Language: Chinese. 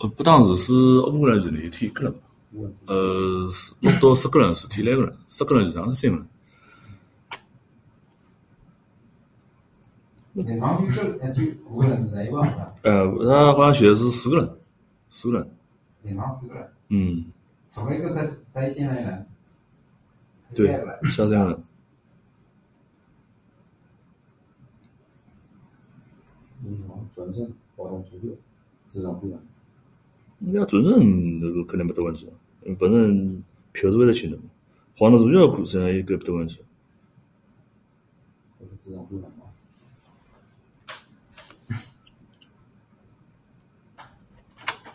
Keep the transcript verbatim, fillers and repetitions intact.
呃，不当时是乌克兰就那一天一个人嘛，呃，是落到十个人，事体两个人，十个人就上是三个人。 联防就就就五个人在一帮是吧？ 呃，他好像选的是四个人，四个人。 联防四个人， 嗯， 除了一个在在进来的人， 对， 下来。 下三个人。 嗯，转正活动出去，职场不远。 你要转正那个肯定没得问题，反正票是会得清的嘛。黄了入校库实际上也搿没得问题。 职场不远。